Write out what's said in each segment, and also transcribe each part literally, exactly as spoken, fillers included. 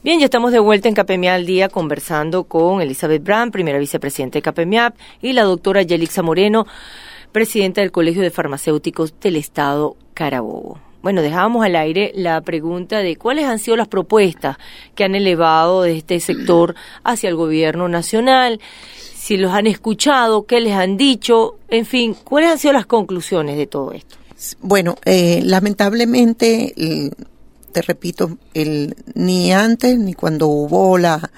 Bien, ya estamos de vuelta en CAPEMIAP al día conversando con Elizabeth Brand, primera vicepresidenta de CAPEMIAP, y la doctora Yelixa Moreno, presidenta del Colegio de Farmacéuticos del Estado Carabobo. Bueno, dejábamos al aire la pregunta de cuáles han sido las propuestas que han elevado de este sector hacia el gobierno nacional, si los han escuchado, qué les han dicho, en fin, cuáles han sido las conclusiones de todo esto. Bueno, eh, lamentablemente, el, te repito, el, ni antes ni cuando hubo la...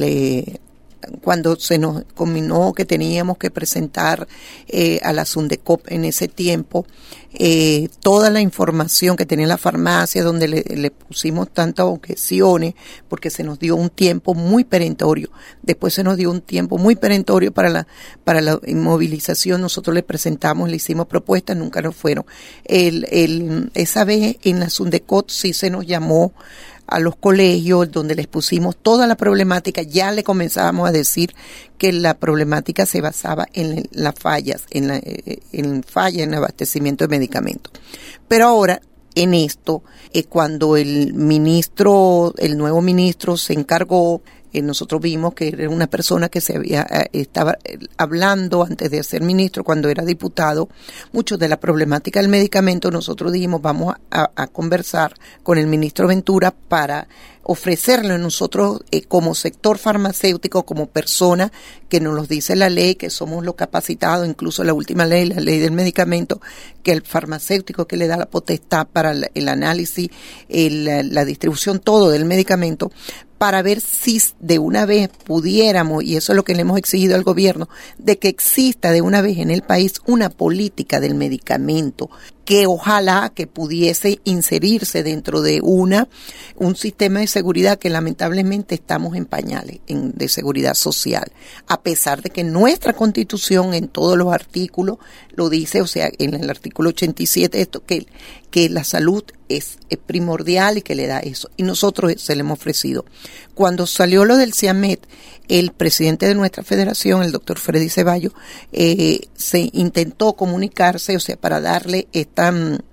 Le, cuando se nos combinó que teníamos que presentar eh, a la Sundecop en ese tiempo eh, toda la información que tenía la farmacia, donde le, le pusimos tantas objeciones, porque se nos dio un tiempo muy perentorio. Después se nos dio un tiempo muy perentorio para la para la inmovilización. Nosotros le presentamos, le hicimos propuestas, nunca nos fueron. El, el, esa vez en la Sundecop sí se nos llamó a los colegios, donde les pusimos toda la problemática. Ya le comenzábamos a decir que la problemática se basaba en las fallas, en la en falla en abastecimiento de medicamentos. Pero ahora, en esto, eh, cuando el ministro, el nuevo ministro se encargó, eh, nosotros vimos que era una persona que se había eh, estaba hablando antes de ser ministro, cuando era diputado, mucho de la problemática del medicamento. Nosotros dijimos, vamos a, a conversar con el ministro Ventura para ofrecerle a nosotros eh, como sector farmacéutico, como persona que nos lo dice la ley, que somos los capacitados, incluso la última ley, la ley del medicamento, que el farmacéutico que le da la potestad para el, el análisis, el, la, la distribución, todo del medicamento, para ver si de una vez pudiéramos, y eso es lo que le hemos exigido al gobierno, de que exista de una vez en el país una política del medicamento, que ojalá que pudiese inserirse dentro de una un sistema de seguridad que lamentablemente estamos en pañales, en, de seguridad social, a pesar de que nuestra Constitución en todos los artículos lo dice, o sea, en el artículo ochenta y siete, esto que, que la salud es, es primordial y que le da eso, y nosotros se le hemos ofrecido. Cuando salió lo del CIAMED, el presidente de nuestra federación, el doctor Freddy Ceballos, eh, se intentó comunicarse, o sea, para darle esta,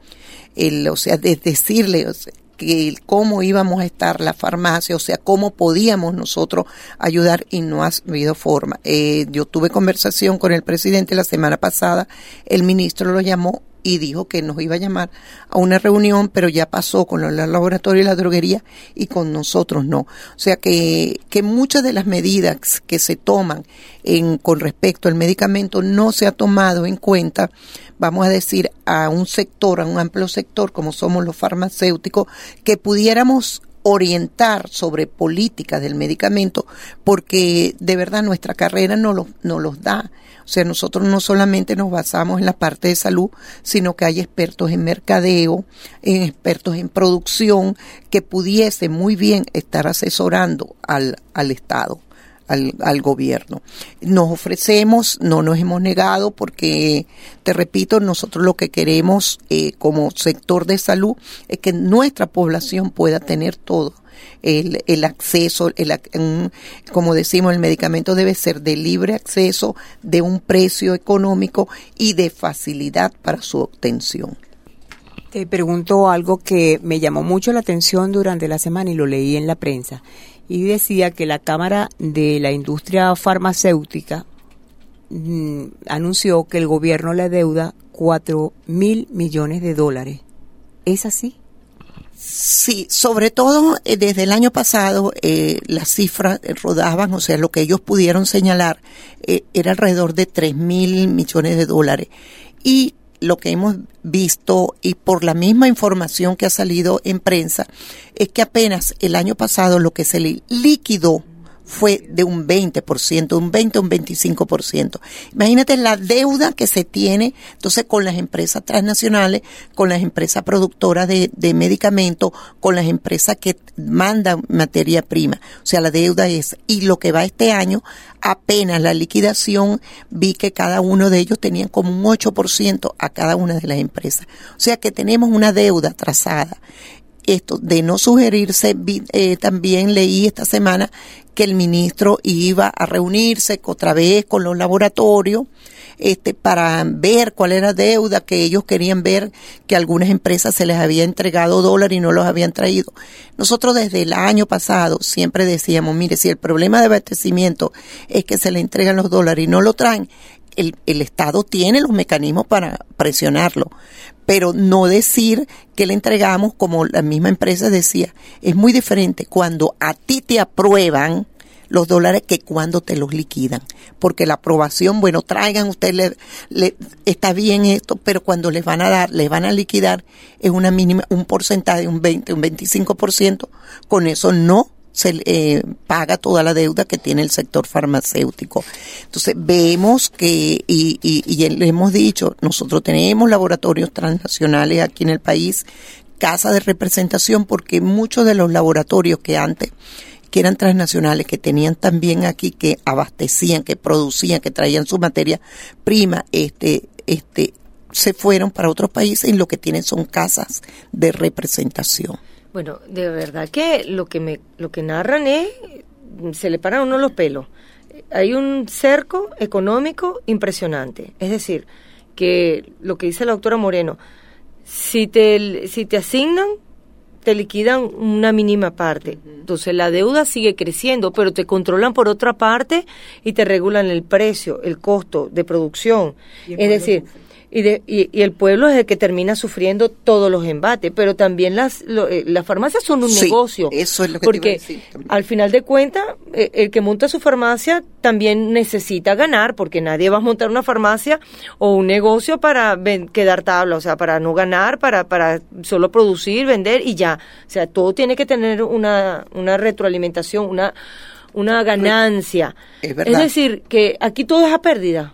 el, o sea, de decirle, o sea, que cómo íbamos a estar la farmacia, o sea, cómo podíamos nosotros ayudar, y no ha habido forma. Eh, yo tuve conversación con el presidente la semana pasada, el ministro lo llamó y dijo que nos iba a llamar a una reunión, pero ya pasó con los laboratorios y la droguería y con nosotros no. O sea que, que muchas de las medidas que se toman en, con respecto al medicamento no se ha tomado en cuenta, vamos a decir, a un sector, a un amplio sector como somos los farmacéuticos, que pudiéramos orientar sobre políticas del medicamento, porque de verdad nuestra carrera no lo, no los da. O sea, nosotros no solamente nos basamos en la parte de salud, sino que hay expertos en mercadeo, en expertos en producción, que pudiesen muy bien estar asesorando al, al Estado, al, al gobierno. Nos ofrecemos, no nos hemos negado, porque, te repito, nosotros lo que queremos eh, como sector de salud es que nuestra población pueda tener todo. El, el acceso, el, un, como decimos, el medicamento debe ser de libre acceso, de un precio económico y de facilidad para su obtención. Te pregunto algo que me llamó mucho la atención durante la semana y lo leí en la prensa, y decía que la Cámara de la Industria Farmacéutica mmm, anunció que el gobierno le deuda cuatro mil millones de dólares. ¿Es así? Sí, sobre todo eh, desde el año pasado eh, las cifras rodaban, o sea, lo que ellos pudieron señalar eh, era alrededor de tres mil millones de dólares. Y lo que hemos visto, y por la misma información que ha salido en prensa, es que apenas el año pasado lo que se le liquidó fue de un veinte por ciento, un veinte, un veinticinco por ciento. Imagínate la deuda que se tiene entonces con las empresas transnacionales, con las empresas productoras de, de medicamentos, con las empresas que mandan materia prima. O sea, la deuda es, y lo que va este año, apenas la liquidación, vi que cada uno de ellos tenían como un ocho por ciento a cada una de las empresas. O sea que tenemos una deuda atrasada. Esto de no sugerirse, eh, también leí esta semana que el ministro iba a reunirse otra vez con los laboratorios este, para ver cuál era deuda, que ellos querían ver que algunas empresas se les había entregado dólares y no los habían traído. Nosotros desde el año pasado siempre decíamos, mire, si el problema de abastecimiento es que se le entregan los dólares y no lo traen, el, el Estado tiene los mecanismos para presionarlo, pero no decir que le entregamos, como la misma empresa decía, es muy diferente cuando a ti te aprueban los dólares que cuando te los liquidan, porque la aprobación, bueno, traigan ustedes, le, le, está bien esto, pero cuando les van a dar, les van a liquidar, es una mínima, un porcentaje, un veinte, un veinticinco por ciento, con eso no se eh, paga toda la deuda que tiene el sector farmacéutico. Entonces vemos que, y, y, y le hemos dicho, nosotros tenemos laboratorios transnacionales aquí en el país, casa de representación, porque muchos de los laboratorios que antes que eran transnacionales, que tenían también aquí, que abastecían, que producían, que traían su materia prima, este, este, se fueron para otros países y lo que tienen son casas de representación. Bueno, de verdad que lo que me, lo que narran es, se le paran a uno los pelos. Hay un cerco económico impresionante. Es decir, que lo que dice la doctora Moreno, si te, si te asignan, te liquidan una mínima parte. Entonces la deuda sigue creciendo, pero te controlan por otra parte y te regulan el precio, el costo de producción. Es decir, y, de, y, y el pueblo es el que termina sufriendo todos los embates, pero también las lo, eh, las farmacias son un sí, negocio. Eso es lo que porque te iba a decir también. Al final de cuentas, eh, el que monta su farmacia también necesita ganar, porque nadie va a montar una farmacia o un negocio para ven, quedar tabla, o sea, para no ganar, para para solo producir, vender y ya. O sea, todo tiene que tener una una retroalimentación, una una ganancia. Es verdad. Es decir, que aquí todo es a pérdida.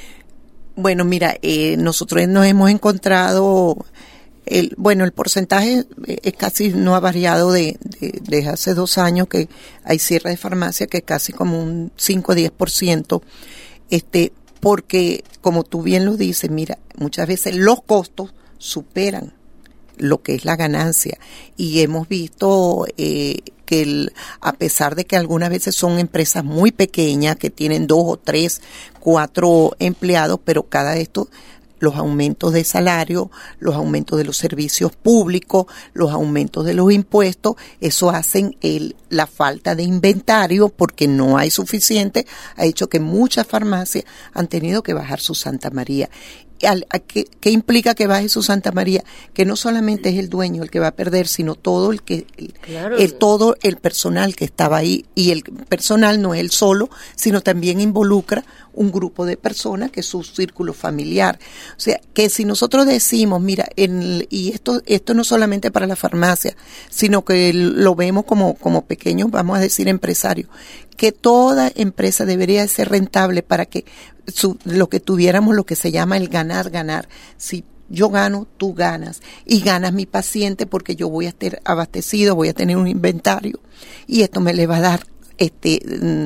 Bueno, mira, eh, nosotros nos hemos encontrado, el, bueno, el porcentaje es casi no ha variado de, de, de hace dos años que hay cierre de farmacia, que es casi como un cinco a diez por ciento, este, porque como tú bien lo dices, mira, muchas veces los costos superan lo que es la ganancia y hemos visto eh, que el, a pesar de que algunas veces son empresas muy pequeñas que tienen dos o tres, cuatro empleados, pero cada esto, los aumentos de salario, los aumentos de los servicios públicos, los aumentos de los impuestos, eso hacen el, la falta de inventario porque no hay suficiente, ha hecho que muchas farmacias han tenido que bajar su Santa María. ¿Qué, ¿Qué implica que baje su Santa María? Que no solamente es el dueño el que va a perder, sino todo el que el, claro. el todo el personal que estaba ahí, y el personal no es él solo, sino también involucra un grupo de personas que es su círculo familiar. O sea, que si nosotros decimos, mira, en, y esto esto no solamente para la farmacia, sino que lo vemos como como pequeños, vamos a decir, empresarios, que toda empresa debería ser rentable para que su, lo que tuviéramos lo que se llama el ganar, ganar. Si yo gano, tú ganas. Y ganas mi paciente porque yo voy a estar abastecido, voy a tener un inventario. Y esto me le va a dar, este,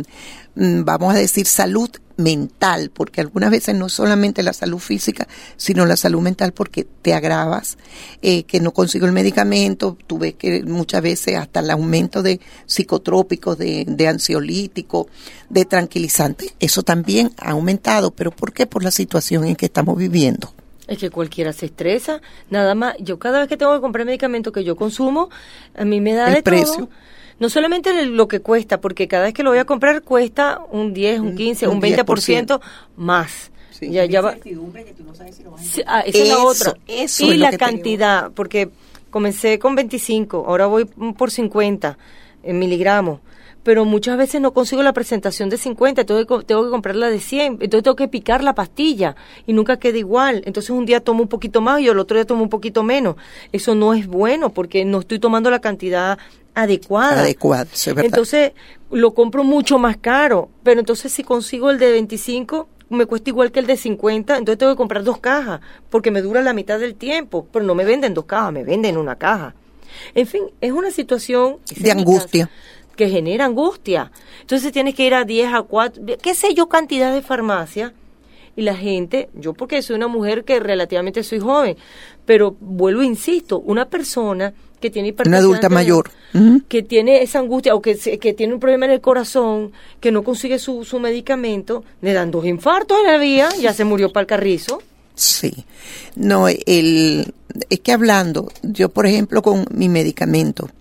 vamos a decir, salud mental, porque algunas veces no solamente la salud física, sino la salud mental, porque te agravas, eh, que no consigo el medicamento, tú ves que muchas veces hasta el aumento de psicotrópicos, de, de ansiolíticos, de tranquilizantes, eso también ha aumentado. ¿Pero por qué? Por la situación en que estamos viviendo. Es que cualquiera se estresa, nada más, yo cada vez que tengo que comprar medicamento que yo consumo, a mí me da el de precio. todo. No solamente lo que cuesta, porque cada vez que lo voy a comprar cuesta un diez, un quince, un, un veinte por ciento más. Sí. Ya, ya va. Que tú no sabes si lo vas a sí, ah, esa eso, es la otra. Eso y es la cantidad, tenemos. Porque comencé con veinticinco, ahora voy por cincuenta en miligramos. Pero muchas veces no consigo la presentación de cincuenta, tengo que, tengo que comprarla de cien, entonces tengo que picar la pastilla y nunca queda igual. Entonces un día tomo un poquito más y el otro día tomo un poquito menos. Eso no es bueno porque no estoy tomando la cantidad adecuada. Adecuada, sí, es verdad. Entonces lo compro mucho más caro, pero entonces si consigo el de veinticinco me cuesta igual que el de cincuenta, entonces tengo que comprar dos cajas porque me dura la mitad del tiempo, pero no me venden dos cajas, me venden una caja. En fin, es una situación de angustia. Que genera angustia. Entonces tienes que ir a diez, a cuatro, qué sé yo, cantidad de farmacia, y la gente, yo porque soy una mujer que relativamente soy joven, pero vuelvo, insisto, una persona que tiene hipertensión, una adulta mayor, uh-huh. que tiene esa angustia o que, que tiene un problema en el corazón, que no consigue su, su medicamento, le dan dos infartos en la vía, ya se murió para el carrizo. Sí, no, el, es que hablando, yo por ejemplo con mi medicamento,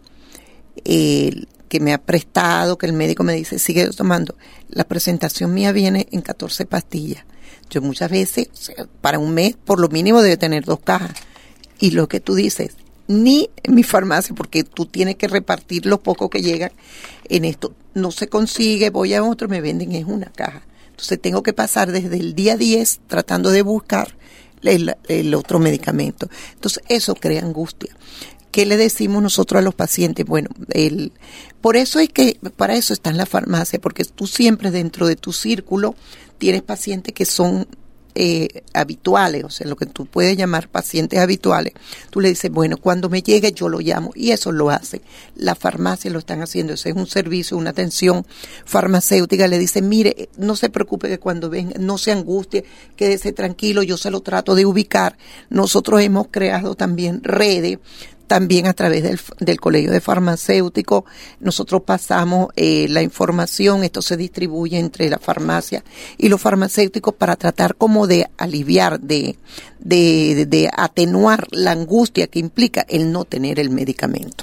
el que me ha prestado, que el médico me dice, sigue tomando, la presentación mía viene en catorce pastillas. Yo muchas veces, para un mes, por lo mínimo debe tener dos cajas. Y lo que tú dices, ni en mi farmacia, porque tú tienes que repartir lo poco que llegan en esto. No se consigue, voy a otro, me venden es una caja. Entonces tengo que pasar desde el día diez tratando de buscar el, el otro medicamento. Entonces eso crea angustia. ¿Qué le decimos nosotros a los pacientes? Bueno, el, por eso es que, para eso está en la farmacia, porque tú siempre dentro de tu círculo tienes pacientes que son eh, habituales, o sea, lo que tú puedes llamar pacientes habituales. Tú le dices, bueno, cuando me llegue yo lo llamo, y eso lo hace. La farmacia lo están haciendo, ese es un servicio, una atención farmacéutica. Le dicen, mire, no se preocupe que cuando venga, no se angustie, quédese tranquilo, yo se lo trato de ubicar. Nosotros hemos creado también redes, también a través del, del Colegio de Farmacéuticos, nosotros pasamos eh, la información, esto se distribuye entre la farmacia y los farmacéuticos para tratar como de aliviar, de, de, de, de atenuar la angustia que implica el no tener el medicamento.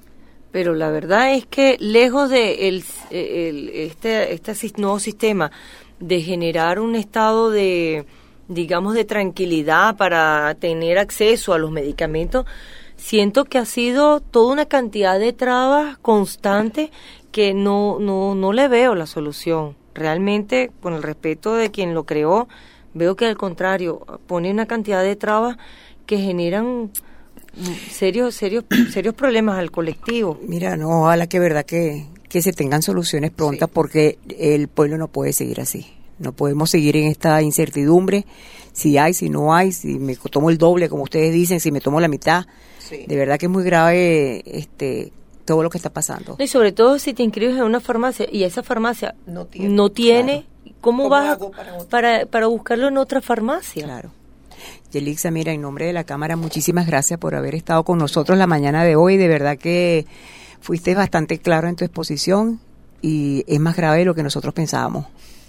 Pero la verdad es que lejos de el, el, este, este nuevo sistema de generar un estado de, digamos, de tranquilidad para tener acceso a los medicamentos, siento que ha sido toda una cantidad de trabas constantes que no, no, no le veo la solución. Realmente, con el respeto de quien lo creó, veo que al contrario, pone una cantidad de trabas que generan serios, serios, serios problemas al colectivo. Mira, no, ojalá que verdad que, que se tengan soluciones prontas, sí, porque el pueblo no puede seguir así. No podemos seguir en esta incertidumbre, si hay, si no hay, si me tomo el doble, como ustedes dicen, si me tomo la mitad. Sí. De verdad que es muy grave este todo lo que está pasando. Y sobre todo si te inscribes en una farmacia y esa farmacia no tiene, no tiene claro. ¿cómo, ¿Cómo vas para, para, para buscarlo en otra farmacia? Claro. Yelixa, mira, en nombre de la Cámara, muchísimas gracias por haber estado con nosotros la mañana de hoy. De verdad que fuiste bastante claro en tu exposición y es más grave de lo que nosotros pensábamos.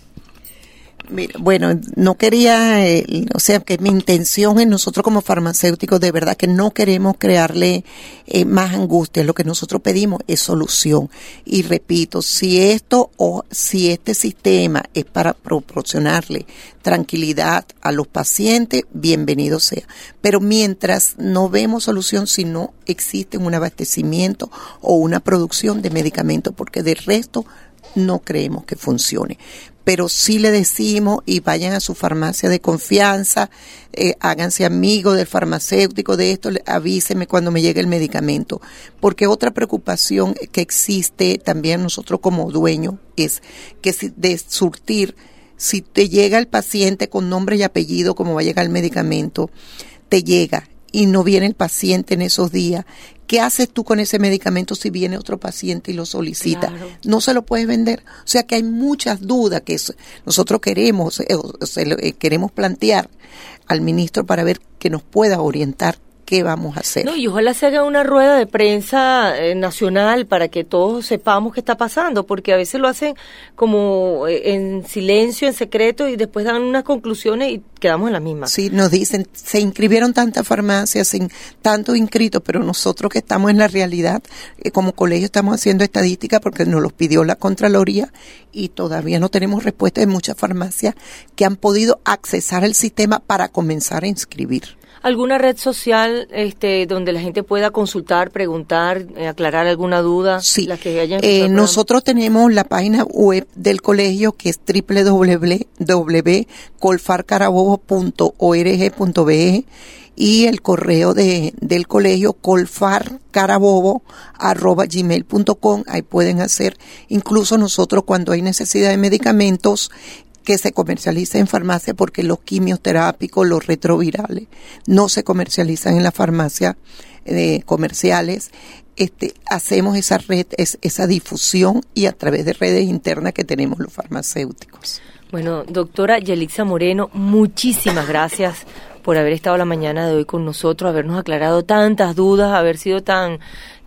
Mira, bueno, no quería, eh, o sea, que mi intención en nosotros como farmacéuticos, de verdad que no queremos crearle eh, más angustia. Lo que nosotros pedimos es solución. Y repito, si esto o si este sistema es para proporcionarle tranquilidad a los pacientes, bienvenido sea. Pero mientras no vemos solución, si no existe un abastecimiento o una producción de medicamentos, porque del resto no creemos que funcione. Pero sí le decimos y vayan a su farmacia de confianza, eh, háganse amigos del farmacéutico de esto, avíseme cuando me llegue el medicamento. Porque otra preocupación que existe también nosotros como dueños es que si de surtir, si te llega el paciente con nombre y apellido como va a llegar el medicamento, te llega y no viene el paciente en esos días, ¿qué haces tú con ese medicamento si viene otro paciente y lo solicita? Claro. No se lo puedes vender. O sea que hay muchas dudas que nosotros queremos, o sea, queremos plantear al ministro para ver que nos pueda orientar qué vamos a hacer. No, y ojalá se haga una rueda de prensa eh, nacional para que todos sepamos qué está pasando, porque a veces lo hacen como eh, en silencio, en secreto, y después dan unas conclusiones y quedamos en la misma. Sí, nos dicen, se inscribieron tantas farmacias, sin tantos inscritos, pero nosotros que estamos en la realidad, eh, como colegio estamos haciendo estadística porque nos los pidió la Contraloría y todavía no tenemos respuesta de muchas farmacias que han podido accesar al sistema para comenzar a inscribir. ¿Alguna red social este, donde la gente pueda consultar, preguntar, eh, aclarar alguna duda? Sí, las que hayan eh, nosotros tenemos la página web del colegio que es doble u doble u doble u punto colfar carabobo punto org punto be y el correo de del colegio colfarcarabobo arroba gmail punto com. Ahí pueden hacer, incluso nosotros cuando hay necesidad de medicamentos que se comercializa en farmacia, porque los quimioterápicos, los retrovirales, no se comercializan en las farmacias eh, comerciales. Este, hacemos esa red, es, esa difusión y a través de redes internas que tenemos los farmacéuticos. Bueno, doctora Yelixa Moreno, muchísimas gracias por haber estado la mañana de hoy con nosotros, habernos aclarado tantas dudas, haber sido tan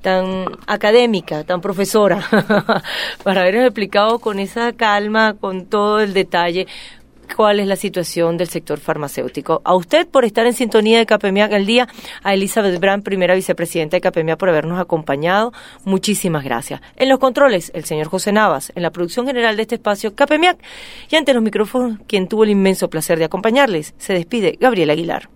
tan académica, tan profesora, para habernos explicado con esa calma, con todo el detalle, cuál es la situación del sector farmacéutico. A usted por estar en sintonía de CAPEMIAC al día, a Elizabeth Brand, primera vicepresidenta de CAPEMIAC, por habernos acompañado. Muchísimas gracias. En los controles, el señor José Navas, en la producción general de este espacio CAPEMIAC, y ante los micrófonos, quien tuvo el inmenso placer de acompañarles, se despide Gabriela Aguilar.